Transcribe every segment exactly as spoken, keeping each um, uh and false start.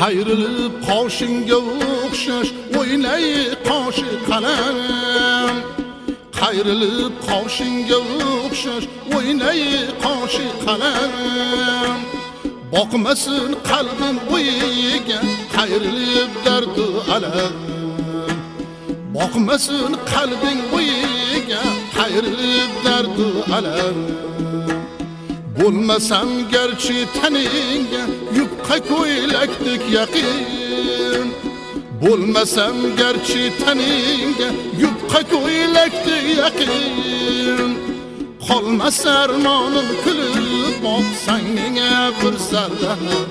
qayrilib qoshingga o'xshash o'ynay qoshi qalam qayrilib qoshingga o'xshash o'ynay qoshi qalam boqmasin qalbim o'yiga qayrilib dardu alam boqmasin qalbing o'yiga qayrilib dardu alam bo'lmasam garchi taningga yupqa ko'ylakdek yaqin bo'lmasam garchi taningga yupqa ko'ylakdek yaqin qolmas armonim kulib boqsang menga bir zarra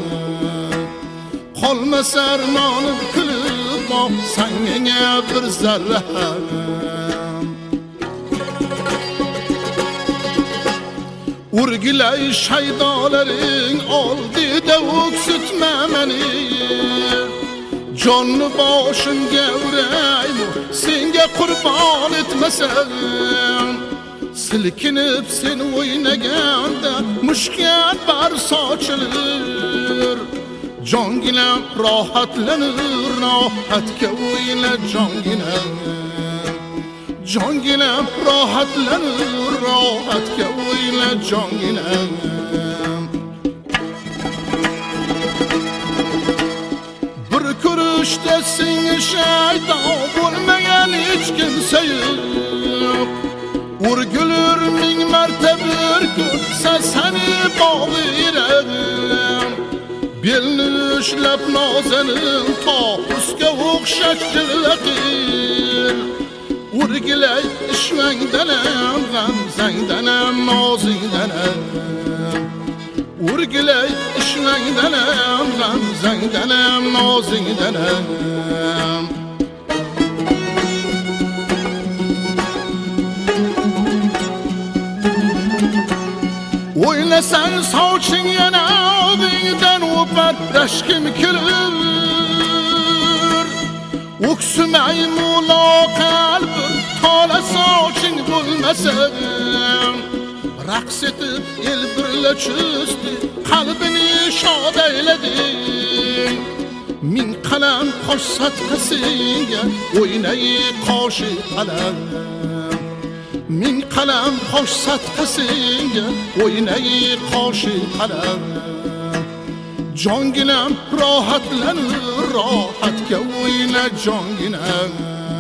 qolmas armonim kulib boqsang menga bir zarra urgilay shaydolaring oldida o'ksitma meni jonni boshimga uraymi senga qurbon etmasam silkinib sen o'ynaganda mushkat bar sochilir jonginam rohatlanir rohatga o'yna jonginam jonginam rohatlanir rohatga o'yna jonginam bir ko'rishda senga shaydon bo'lmagan hech kimsa yo'q urgulur ming marta bir ko'rsa seni bog'layram belni ushlab nozanin to'sga o'xshash jilaqil urgilay ishvangdanam g'amzangdanam nozingdanam urgilay ishvangdanam g'amzangdanam nozingdanam o'ynasang soching yana oldingdan o'par dashkim kulur o'ksimay mulo qalbim tola soching bo'lmasa raqs etib el birla cho'zdi qalbini shod aylading ming qalam qosh satqasinga o'ynay qoshi qalam ming qalam qosh satqasinga o'ynay qoshi qalam jonginam rohatlanir rohatga o'yna jonginam